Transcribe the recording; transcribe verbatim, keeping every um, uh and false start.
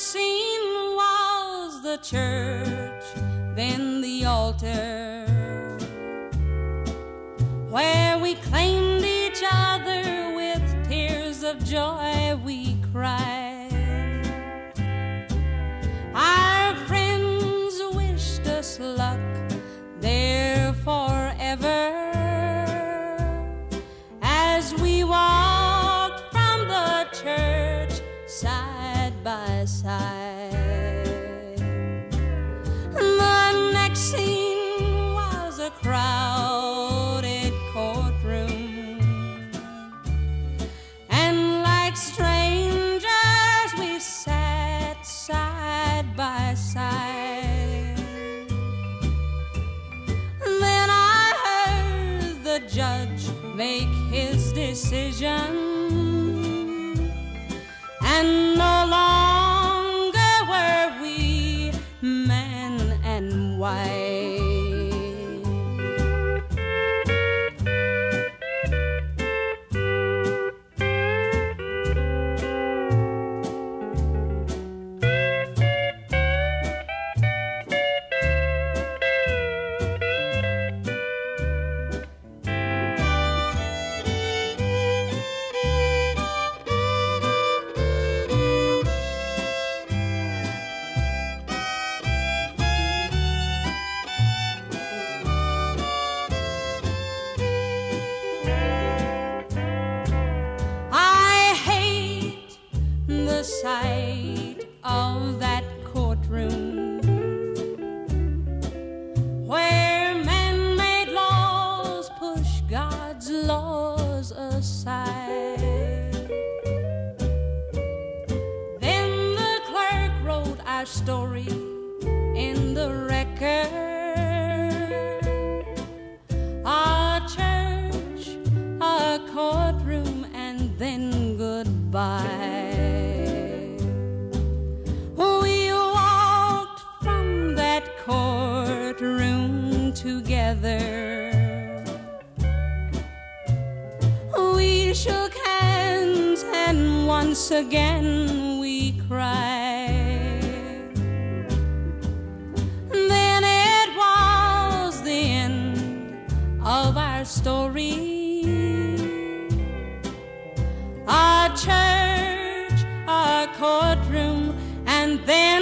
scene was the church, then the altar, where we claimed each other with tears of joy we cried. Our friends wished us luck there forever as we walked from the church side by side. The next scene was a crowded courtroom, and like strangers we sat side by side. Then I heard the judge make his decision, and no longer were we man and wife. Sight of that courtroom where man-made laws push God's laws aside. Then the clerk wrote our story in the record. Our church, our courtroom, and then goodbye. Courtroom together, we shook hands and once again we cried. Then it was the end of our story. Our church, our courtroom, and then